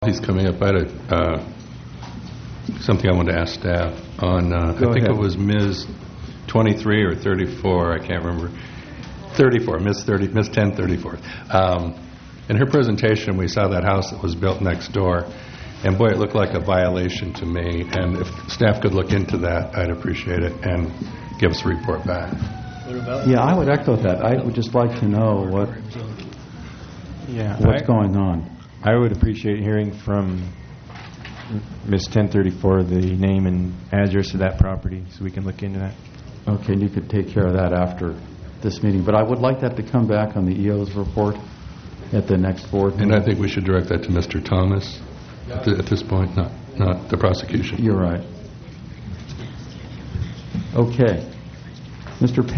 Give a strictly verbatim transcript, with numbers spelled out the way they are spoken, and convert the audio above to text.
He's coming up. I had a, uh, something I wanted to ask staff on. Uh, I think ahead. it was Miz twenty-three or thirty-four. I can't remember. thirty-four, Miz thirty, Miz ten thirty-four. Um, in her presentation, we saw that house that was built next door, and boy, it looked like a violation to me. And if staff could look into that, I'd appreciate it and give us a report back. Yeah, I would echo that. I would just like to know what Yeah, what's I, going on. I would appreciate hearing from Miz ten thirty-four the name and address of that property so we can look into that. Okay, and you could take care of that after this meeting. But I would like that to come back on the E O's report at the next board meeting. And I think we should direct that to Mister Thomas at, th- at this point, not not the prosecution. You're right. Okay. Mister